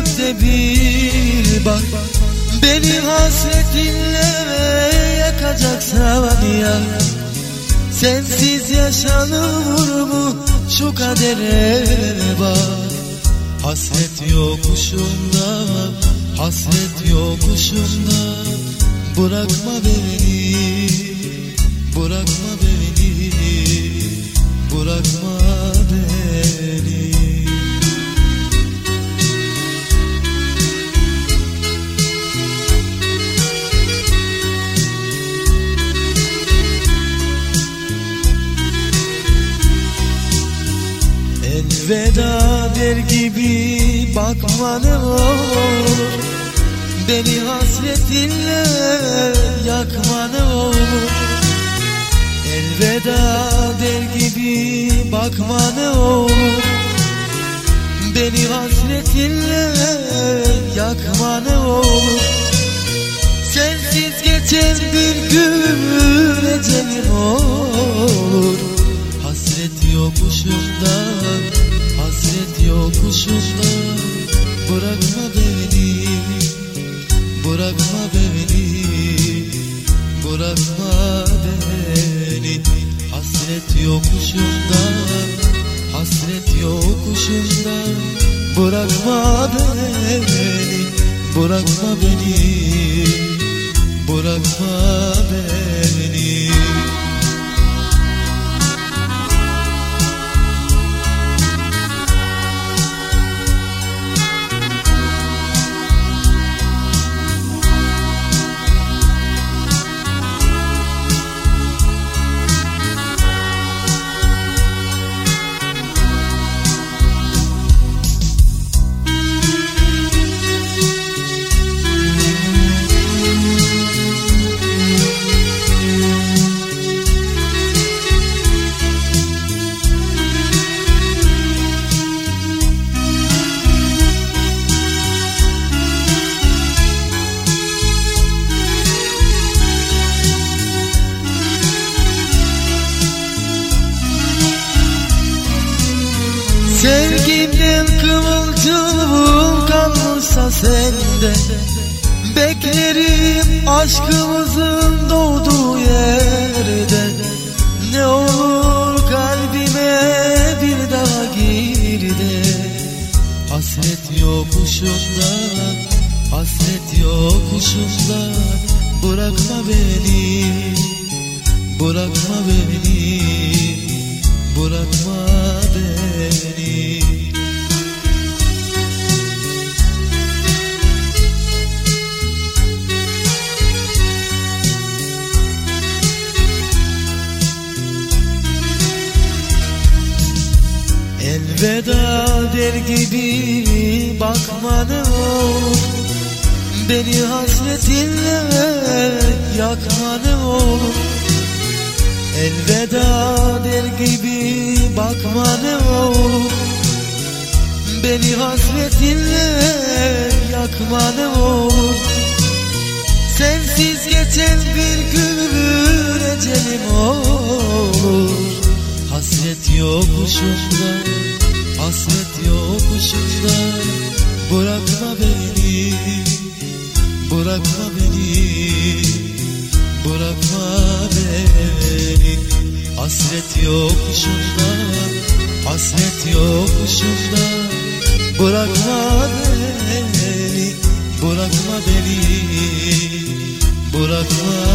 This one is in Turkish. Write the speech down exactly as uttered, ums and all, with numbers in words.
dönüp de bir bak, beni hasretinle yakacaksan ya. Sensiz yaşanır mı şu kadere bak. Hasret yokuşumda, hasret yokuşumda. Bırakma beni, bırakma beni, bırakma beni. Elveda der gibi bakma ne olur, beni hasretinle yakma ne olur. Elveda der gibi bakma ne olur, beni hasretinle yakma ne olur. Sensiz geçen bir gün ecelim olur. Hasret yokuşumda, hasret yokuşumda. Bırakma beni, bırakma beni, bırakma beni. Hasret yokuşumda, hasret yokuşumda. Bırakma beni, bırakma beni, bırakma beni. Sevgimden kıvılcım kalmışsa sende, beklerim aşkımızın doğduğu yerde. Ne olur kalbime bir daha gir de. Hasret yokuşumda, hasret yokuşumda. Bırakma beni, bırakma beni, bırakma beni. Elveda der gibi bakma ne olur, beni hasretinle yakma ne olur. Elveda der gibi bakma ne olur, beni hasretinle yakma ne olur. Sensiz geçen bir gün ecelim olur. Hasret yokuşumda, hasret yokuşumda. Bırakma beni, bırakma beni, bırakma beni. Hasret yokuşumda, hasret yokuşumda. Bırakma beni, bırakma beni, bırakma